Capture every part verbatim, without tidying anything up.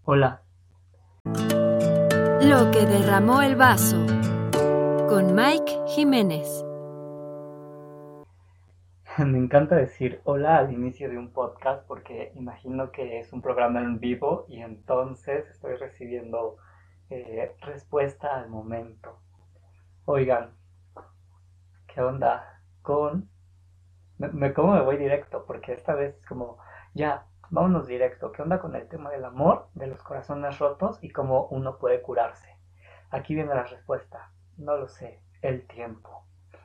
Hola. Lo que derramó el vaso, con Mike Jiménez. Me encanta decir hola al inicio de un podcast porque imagino que es un programa en vivo y entonces estoy recibiendo eh, respuesta al momento. Oigan, ¿qué onda con...? Me, me, ¿Cómo me voy directo? Porque esta vez es como, ya, vámonos directo. ¿Qué onda con el tema del amor, de los corazones rotos y cómo uno puede curarse? Aquí viene la respuesta. No lo sé. El tiempo.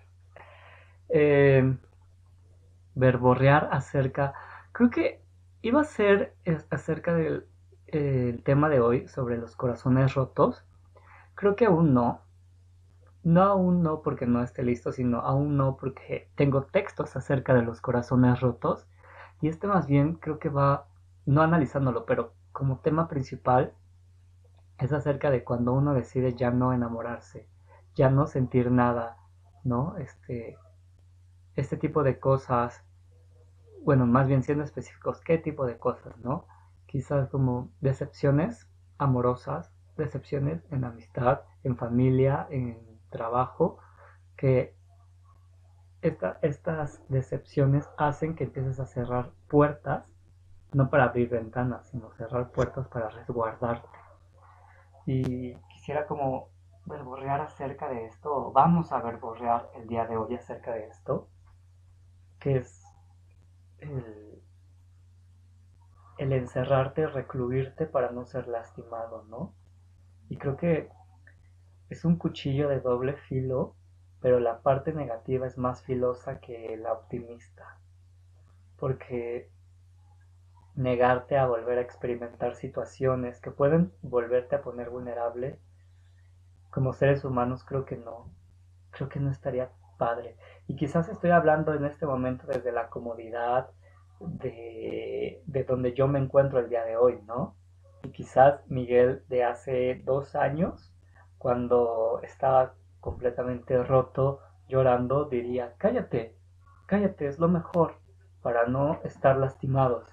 Eh, verborrear acerca... Creo que iba a ser acerca del eh, el tema de hoy sobre los corazones rotos. Creo que aún no. No aún no porque no esté listo, sino aún no porque tengo textos acerca de los corazones rotos. Y este más bien creo que va, no analizándolo, pero como tema principal es acerca de cuando uno decide ya no enamorarse, ya no sentir nada, ¿no? Este, este tipo de cosas, bueno, más bien siendo específicos, ¿qué tipo de cosas, no? Quizás como decepciones amorosas, decepciones en amistad, en familia, en trabajo, que esta, estas decepciones hacen que empieces a cerrar puertas, no para abrir ventanas, sino cerrar puertas para resguardarte. Y quisiera como verborrear acerca de esto, o vamos a verborrear el día de hoy acerca de esto, que es el, el encerrarte, recluirte para no ser lastimado, ¿no? Y creo que es un cuchillo de doble filo, pero la parte negativa es más filosa que la optimista, porque negarte a volver a experimentar situaciones que pueden volverte a poner vulnerable, como seres humanos creo que no, creo que no estaría padre. Y quizás estoy hablando en este momento desde la comodidad de, de donde yo me encuentro el día de hoy, ¿no? Y quizás Miguel de hace dos años, cuando estaba completamente roto, llorando, diría, cállate, cállate, es lo mejor para no estar lastimados.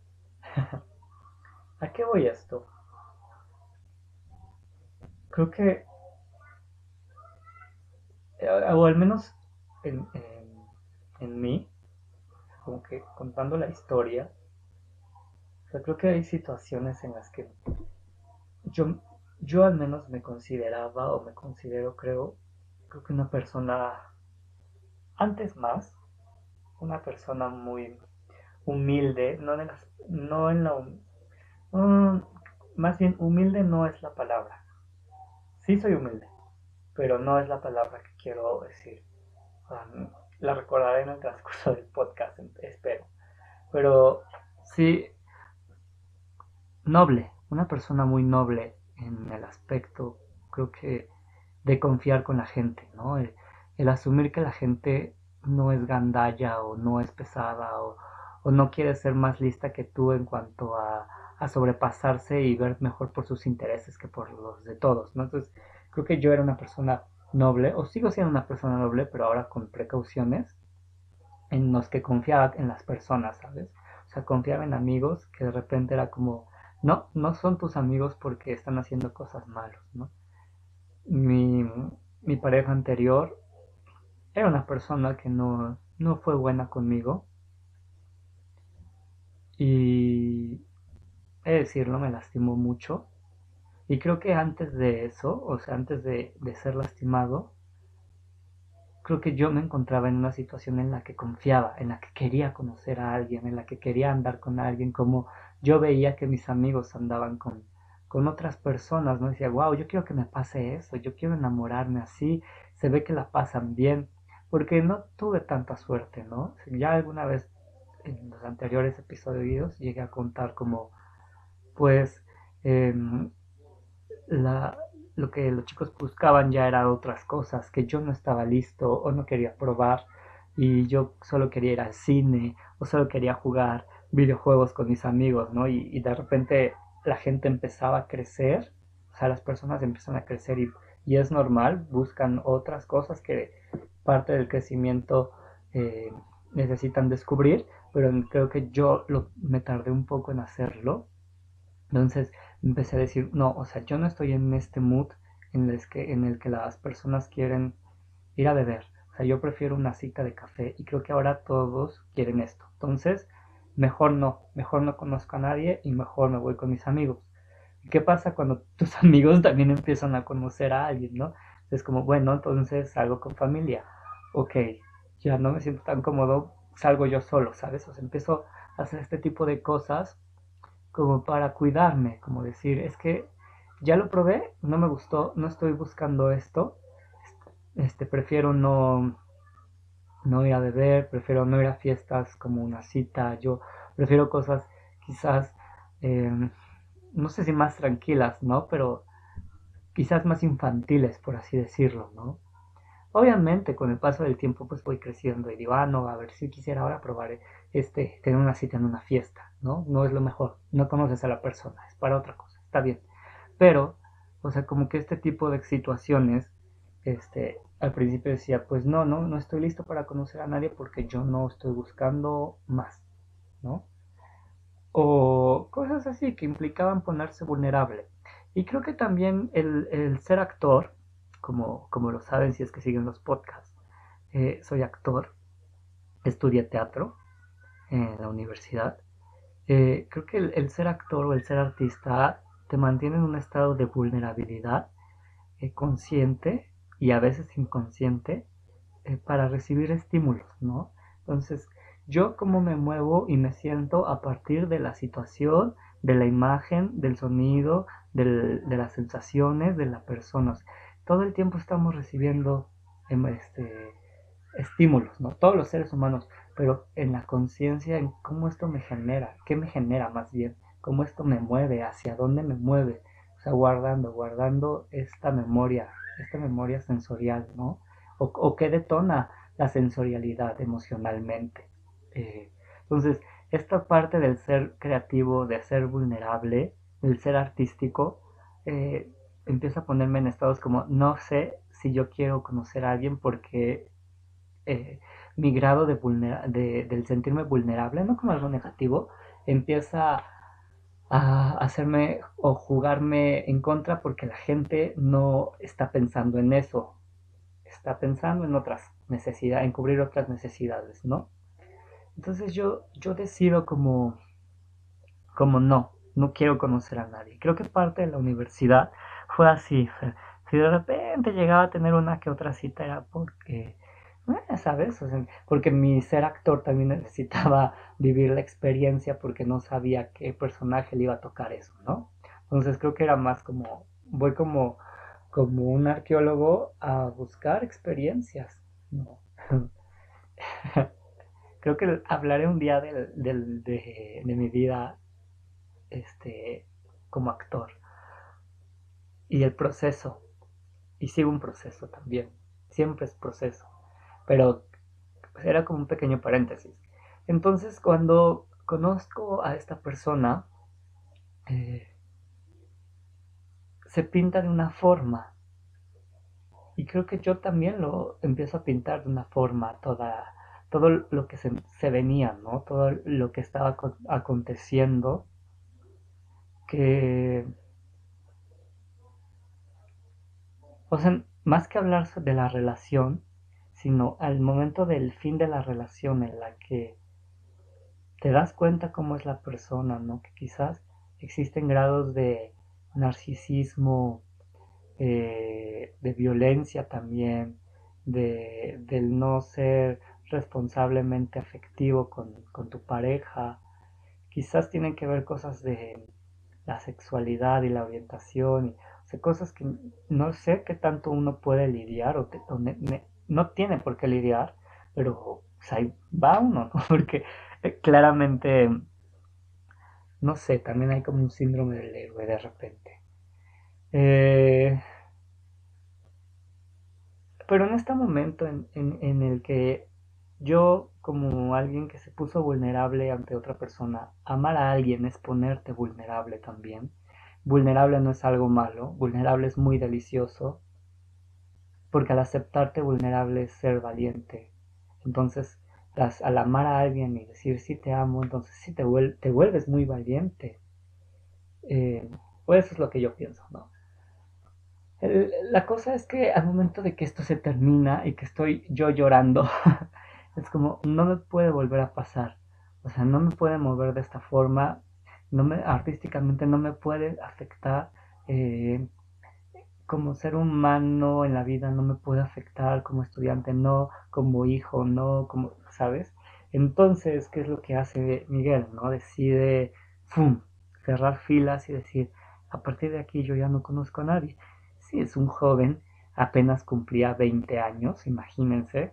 ¿A qué voy esto? Creo que, eh, o al menos en, en, en mí, como que contando la historia, o sea, creo que hay situaciones en las que yo, yo al menos me consideraba o me considero, creo, creo que una persona, antes más, una persona muy humilde, no, en, las, no en la... Um, más bien, humilde no es la palabra. Sí soy humilde, pero no es la palabra que quiero decir. Um, la recordaré en el transcurso del podcast, espero. Pero sí, noble, una persona muy noble en el aspecto, creo que, de confiar con la gente, ¿no? El, el asumir que la gente no es gandalla o no es pesada o, o no quiere ser más lista que tú en cuanto a, a sobrepasarse y ver mejor por sus intereses que por los de todos, ¿no? Entonces, creo que yo era una persona noble, o sigo siendo una persona noble, pero ahora con precauciones, en los que confiaba en las personas, ¿sabes? O sea, confiaba en amigos que de repente era como, no, no son tus amigos porque están haciendo cosas malas, ¿no? Mi, mi pareja anterior era una persona que no, no fue buena conmigo y, he de decirlo, me lastimó mucho. Y creo que antes de eso, o sea, antes de, de ser lastimado, creo que yo me encontraba en una situación en la que confiaba, en la que quería conocer a alguien, en la que quería andar con alguien, como yo veía que mis amigos andaban con, con otras personas, ¿no? Decía, wow, yo quiero que me pase eso, yo quiero enamorarme así, se ve que la pasan bien, porque no tuve tanta suerte, ¿no? Ya alguna vez en los anteriores episodios llegué a contar como, pues, eh, la, lo que los chicos buscaban ya era otras cosas, que yo no estaba listo o no quería probar y yo solo quería ir al cine o solo quería jugar videojuegos con mis amigos, ¿no? Y, y de repente la gente empezaba a crecer, o sea, las personas empiezan a crecer y, y es normal, buscan otras cosas que parte del crecimiento eh, necesitan descubrir, pero creo que yo lo, me tardé un poco en hacerlo. Entonces empecé a decir, no, o sea, yo no estoy en este mood en el que, en el que las personas quieren ir a beber. O sea, yo prefiero una cita de café y creo que ahora todos quieren esto. Entonces, mejor no, mejor no conozco a nadie y mejor me voy con mis amigos. ¿Y qué pasa cuando tus amigos también empiezan a conocer a alguien, no? Es como, bueno, entonces salgo con familia. Ok, ya no me siento tan cómodo, salgo yo solo, ¿sabes? O sea, empiezo a hacer este tipo de cosas como para cuidarme, como decir, es que ya lo probé, no me gustó, no estoy buscando esto, este, prefiero no, no ir a beber, prefiero no ir a fiestas como una cita, yo prefiero cosas quizás, eh, no sé si más tranquilas, ¿no? Pero quizás más infantiles, por así decirlo, ¿no? Obviamente, con el paso del tiempo, pues voy creciendo y digo, ah, no, a ver si quisiera ahora probar este, tener una cita en una fiesta, ¿no? No es lo mejor, no conoces a la persona, es para otra cosa, está bien. Pero, o sea, como que este tipo de situaciones, este, al principio decía, pues no, no, no estoy listo para conocer a nadie porque yo no estoy buscando más, ¿no? O cosas así que implicaban ponerse vulnerable. Y creo que también el, el ser actor, como, como lo saben si es que siguen los podcasts, eh, soy actor, estudié teatro en la universidad. Eh, creo que el, el ser actor o el ser artista te mantiene en un estado de vulnerabilidad eh, consciente y a veces inconsciente eh, para recibir estímulos, ¿no? Entonces, yo cómo me muevo y me siento a partir de la situación, de la imagen, del sonido, del, de las sensaciones de las personas. Todo el tiempo estamos recibiendo em, este, estímulos, ¿no? Todos los seres humanos, pero en la conciencia, en cómo esto me genera, qué me genera más bien, cómo esto me mueve, hacia dónde me mueve, o sea, guardando, guardando esta memoria, esta memoria sensorial, ¿no? O, o qué detona la sensorialidad emocionalmente. Eh, entonces, esta parte del ser creativo, de ser vulnerable, del ser artístico, eh, empieza a ponerme en estados como no sé si yo quiero conocer a alguien porque eh, mi grado de, vulnera de, del sentirme vulnerable, no como algo negativo, empieza a hacerme o jugarme en contra porque la gente no está pensando en eso, está pensando en otras necesidades, en cubrir otras necesidades, ¿no? Entonces yo, yo decido como, como no, no quiero conocer a nadie. Creo que parte de la universidad fue así. Si de repente llegaba a tener una que otra cita era porque, eh, ¿sabes? O sea, porque mi ser actor también necesitaba vivir la experiencia porque no sabía qué personaje le iba a tocar eso, ¿no? Entonces creo que era más como, voy como, como un arqueólogo a buscar experiencias, ¿no? Creo que hablaré un día del, del- de, de mi vida este, como actor y el proceso. Y sigo un proceso también. Siempre es proceso. Pero pues, era como un pequeño paréntesis. Entonces, cuando conozco a esta persona, eh, se pinta de una forma. Y creo que yo también lo empiezo a pintar de una forma, toda, todo lo que se, se venía, ¿no? Todo lo que estaba aconteciendo, que o sea, más que hablar de la relación, sino al momento del fin de la relación en la que te das cuenta cómo es la persona, ¿no? Que quizás existen grados de narcisismo, eh, de violencia también, de, del no ser responsablemente afectivo con, con tu pareja. Quizás tienen que ver cosas de la sexualidad y la orientación, y, o sea, cosas que no sé qué tanto uno puede lidiar o, te, o ne, ne, no tiene por qué lidiar, pero o sea, ahí va uno, ¿no? Porque eh, claramente, no sé, también hay como un síndrome del héroe de repente. Eh, pero en este momento en, en, en el que yo, como alguien que se puso vulnerable ante otra persona, amar a alguien es ponerte vulnerable también. Vulnerable no es algo malo, vulnerable es muy delicioso, porque al aceptarte vulnerable es ser valiente. Entonces, las, al amar a alguien y decir sí te amo, entonces sí te, vuel te vuelves muy valiente. Eh, O eso es lo que yo pienso, ¿no? El- la cosa es que al momento de que esto se termina y que estoy yo llorando, es como, no me puede volver a pasar. O sea, no me puede mover de esta forma, no me, artísticamente no me puede afectar. eh, Como ser humano en la vida no me puede afectar, como estudiante no, como hijo no, como, ¿sabes? Entonces, ¿qué es lo que hace Miguel, no? Decide, ¡fum!, cerrar filas y decir, a partir de aquí yo ya no conozco a nadie. Sí, es un joven, apenas cumplía veinte años, imagínense,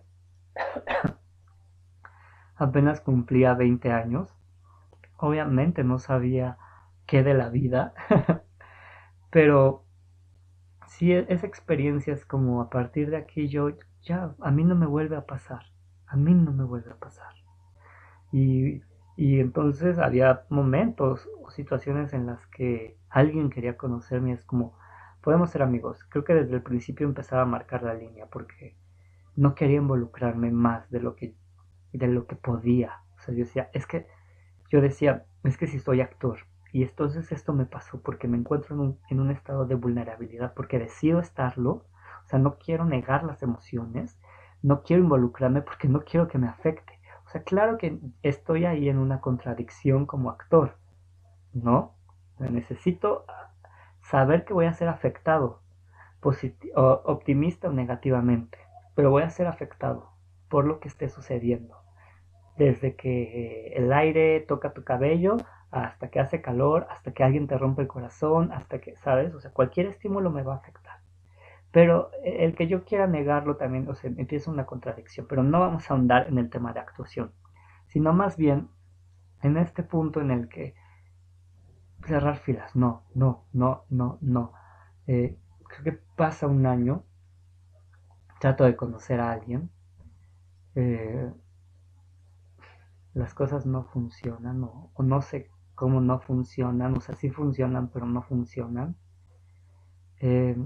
apenas cumplía veinte años. Obviamente no sabía qué de la vida, pero sí, e- esa experiencia es como a partir de aquí yo ya, a mí no me vuelve a pasar, a mí no me vuelve a pasar. Y, y entonces había momentos o situaciones en las que alguien quería conocerme, es como, podemos ser amigos. Creo que desde el principio empezaba a marcar la línea porque no quería involucrarme más de lo que, de lo que podía. O sea, yo decía, es que yo decía, es que si soy actor, y entonces esto me pasó porque me encuentro en un, en un estado de vulnerabilidad, porque decido estarlo, o sea, no quiero negar las emociones, no quiero involucrarme porque no quiero que me afecte. O sea, claro que estoy ahí en una contradicción como actor, ¿no? Necesito saber que voy a ser afectado, o optimista o negativamente, pero voy a ser afectado por lo que esté sucediendo desde que el aire toca tu cabello hasta que hace calor, hasta que alguien te rompe el corazón, hasta que, ¿sabes? O sea, cualquier estímulo me va a afectar. Pero el que yo quiera negarlo también, o sea, empieza una contradicción, pero no vamos a ahondar en el tema de actuación, sino más bien en este punto en el que cerrar filas, no, no, no, no, no. Eh, Creo que pasa un año, trato de conocer a alguien, eh, las cosas no funcionan o, o no sé cómo no funcionan, o sea, sí funcionan, pero no funcionan. Eh,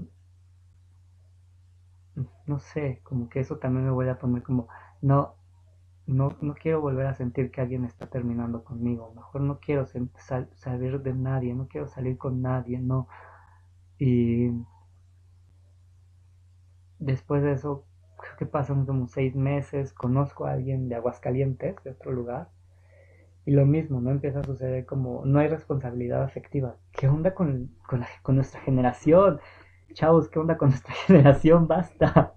no sé, como que eso también me vuelve a poner como, no, no, no quiero volver a sentir que alguien está terminando conmigo, mejor no quiero sal salir de nadie, no quiero salir con nadie, no. Y después de eso, creo que pasan como seis meses, conozco a alguien de Aguascalientes, de otro lugar, y lo mismo, ¿no? Empieza a suceder como, no hay responsabilidad afectiva. ¿Qué onda con, con, la- con nuestra generación? Chavos, ¿qué onda con nuestra generación? Basta.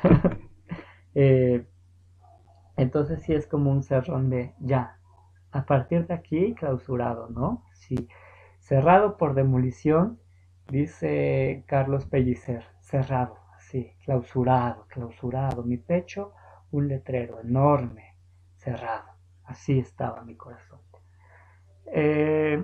Eh, entonces sí es como un cerrón de, ya, a partir de aquí, clausurado, ¿no? Sí, cerrado por demolición, dice Carlos Pellicer, cerrado, sí, clausurado, clausurado. Mi pecho, un letrero enorme, cerrado. Así estaba mi corazón. Eh,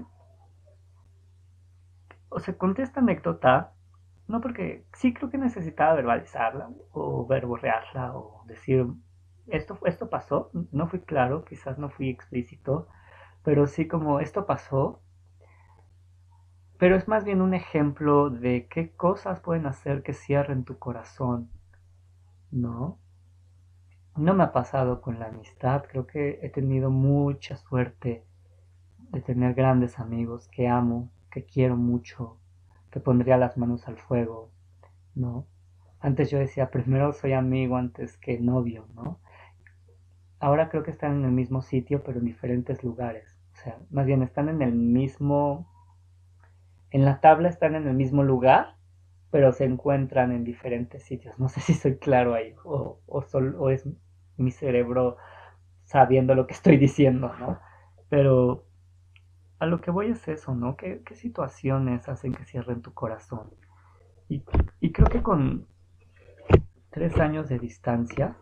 o sea, conté esta anécdota, no porque sí creo que necesitaba verbalizarla o verborrearla o decir, esto, esto pasó, no fui claro, quizás no fui explícito, pero sí como esto pasó, pero es más bien un ejemplo de qué cosas pueden hacer que cierren tu corazón, ¿no? No me ha pasado con la amistad, creo que he tenido mucha suerte de tener grandes amigos que amo, que quiero mucho, que pondría las manos al fuego, ¿no? Antes yo decía, primero soy amigo antes que novio, ¿no? Ahora creo que están en el mismo sitio, pero en diferentes lugares. O sea, más bien están en el mismo, en la tabla están en el mismo lugar, pero se encuentran en diferentes sitios. No sé si soy claro ahí, o, o, sol, o es mi cerebro sabiendo lo que estoy diciendo, ¿no? Pero a lo que voy es eso, ¿no? ¿Qué, qué situaciones hacen que cierren tu corazón? Y, y creo que con tres años de distancia,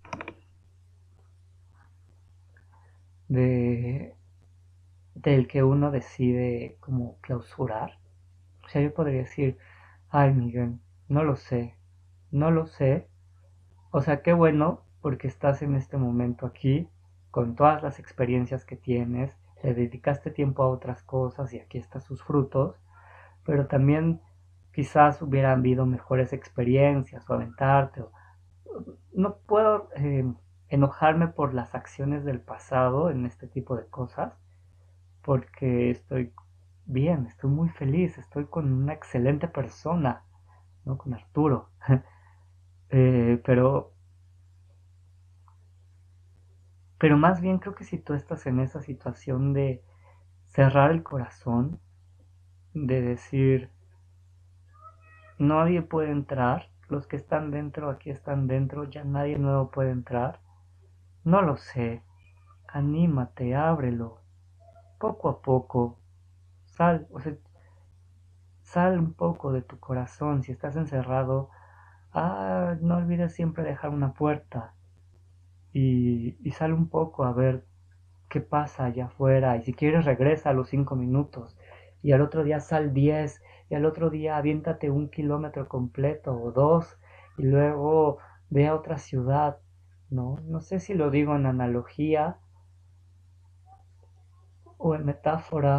de, del que uno decide como clausurar. O sea, yo podría decir, ay Miguel, no lo sé, no lo sé. O sea, qué bueno porque estás en este momento aquí, con todas las experiencias que tienes, le dedicaste tiempo a otras cosas y aquí están sus frutos, pero también quizás hubieran habido mejores experiencias o aventarte. O, no puedo eh, enojarme por las acciones del pasado en este tipo de cosas, porque estoy bien, estoy muy feliz, estoy con una excelente persona, ¿no? Con Arturo. Eh, pero, pero más bien creo que si tú estás en esa situación de cerrar el corazón, de decir, nadie puede entrar, los que están dentro aquí están dentro, ya nadie nuevo puede entrar, no lo sé, anímate, ábrelo, poco a poco, sal, o sea, sal un poco de tu corazón, si estás encerrado, ah, no olvides siempre dejar una puerta y, y sal un poco a ver qué pasa allá afuera y si quieres regresa a los cinco minutos y al otro día sal diez y al otro día aviéntate un kilómetro completo o dos y luego ve a otra ciudad, ¿no? No sé si lo digo en analogía o en metáfora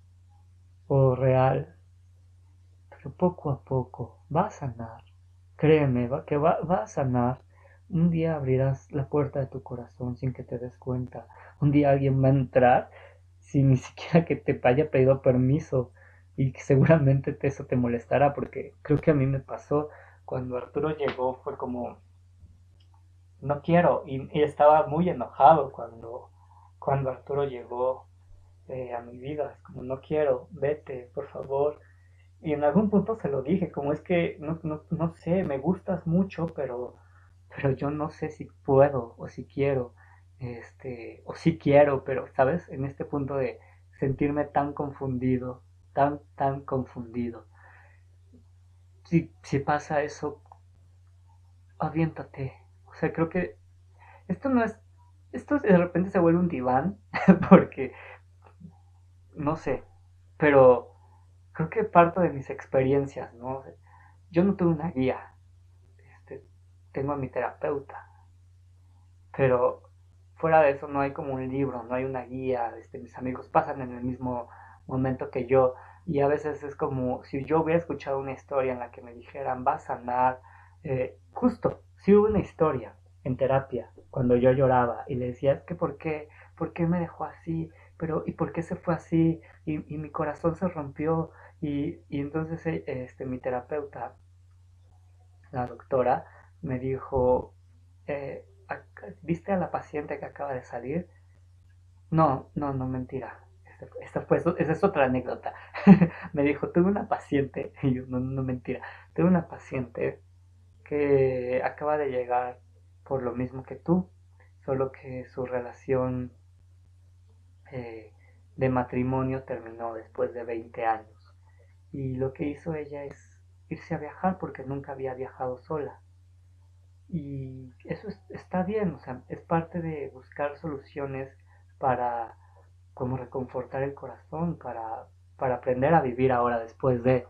o real, pero poco a poco va a sanar. Créeme, va, que va, va a sanar. Un día abrirás la puerta de tu corazón sin que te des cuenta. Un día alguien va a entrar sin ni siquiera que te haya pedido permiso y que seguramente te, eso te molestará porque creo que a mí me pasó cuando Arturo llegó fue como no quiero y, y estaba muy enojado cuando, cuando Arturo llegó eh, a mi vida. Es como no quiero, vete, por favor. Y en algún punto se lo dije, como es que no, no, no sé, me gustas mucho, pero, pero yo no sé si puedo o si quiero, este, o si quiero, pero, ¿sabes? En este punto de sentirme tan confundido, tan, tan confundido. Si, si pasa eso, aviéntate. O sea, creo que esto no es, esto de repente se vuelve un diván, porque, no sé, pero creo que parto de mis experiencias, ¿no? Yo no tuve una guía, este, tengo a mi terapeuta, pero fuera de eso no hay como un libro, no hay una guía, este, mis amigos pasan en el mismo momento que yo y a veces es como si yo hubiera escuchado una historia en la que me dijeran va a sanar, eh, justo, si hubo una historia en terapia cuando yo lloraba y le decía es que por qué, por qué me dejó así, pero y por qué se fue así y, y mi corazón se rompió y, y entonces eh, este, mi terapeuta la doctora me dijo, eh, ¿viste a la paciente que acaba de salir? No, no, no, mentira. Esta, esta fue, esa es otra anécdota. Me dijo, tuve una paciente, y yo, no, no, mentira, tuve una paciente que acaba de llegar por lo mismo que tú, solo que su relación eh, de matrimonio terminó después de veinte años. Y lo que hizo ella es irse a viajar porque nunca había viajado sola. Y eso es- está bien, o sea, es parte de buscar soluciones para como reconfortar el corazón, para, para aprender a vivir ahora después de.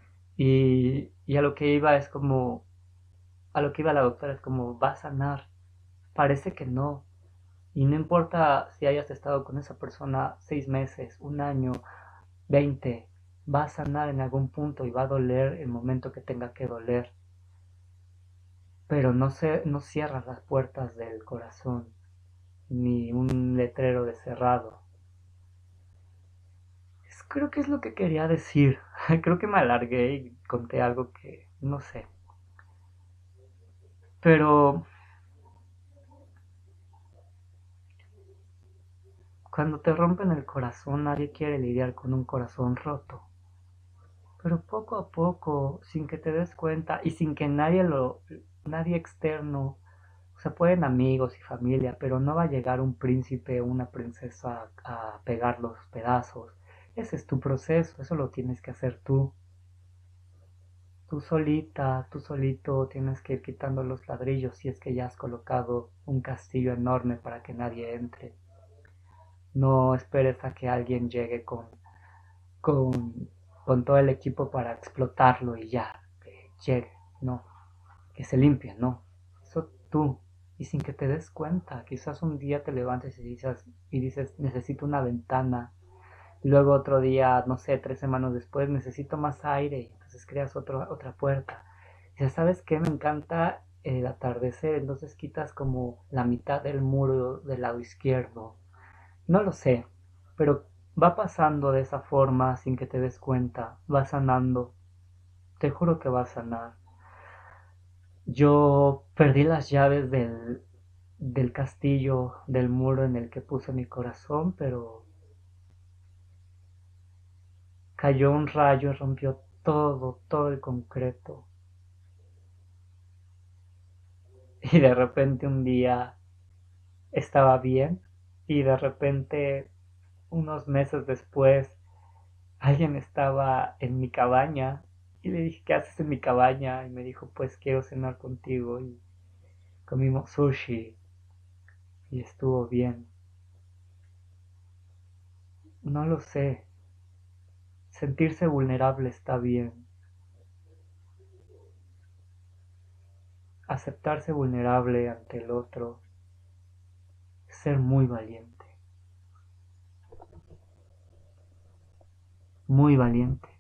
Y, y a lo que iba es como, a lo que iba la doctora es como, va a sanar. Parece que no. Y no importa si hayas estado con esa persona seis meses, un año, veinte, va a sanar en algún punto y va a doler el momento que tenga que doler. Pero no se, no cierras las puertas del corazón ni un letrero de cerrado. Es- creo que es lo que quería decir. Creo que me alargué y conté algo que no sé. Pero cuando te rompen el corazón, nadie quiere lidiar con un corazón roto. Pero poco a poco, sin que te des cuenta y sin que nadie lo, nadie externo, o sea, pueden amigos y familia, pero no va a llegar un príncipe o una princesa a, a pegar los pedazos. Ese es tu proceso, eso lo tienes que hacer tú. Tú solita, tú solito tienes que ir quitando los ladrillos si es que ya has colocado un castillo enorme para que nadie entre. No esperes a que alguien llegue con, con, con todo el equipo para explotarlo y ya, que llegue, no, que se limpie, no. Eso tú, y sin que te des cuenta, quizás un día te levantes y dices, y dices necesito una ventana, y luego otro día, no sé, tres semanas después, necesito más aire, y entonces creas otro, otra puerta. Y ya sabes que me encanta el atardecer, entonces quitas como la mitad del muro del lado izquierdo. No lo sé, pero Va pasando de esa forma sin que te des cuenta, va sanando, te juro que va a sanar. Yo perdí las llaves del, del castillo, del muro en el que puse mi corazón, pero cayó un rayo y rompió todo, todo el concreto. Y de repente un día estaba bien y de repente unos meses después alguien estaba en mi cabaña y le dije, ¿qué haces en mi cabaña? Y me dijo, pues quiero cenar contigo y comimos sushi y estuvo bien. No lo sé, sentirse vulnerable está bien, aceptarse vulnerable ante el otro, ser muy valiente, muy valiente.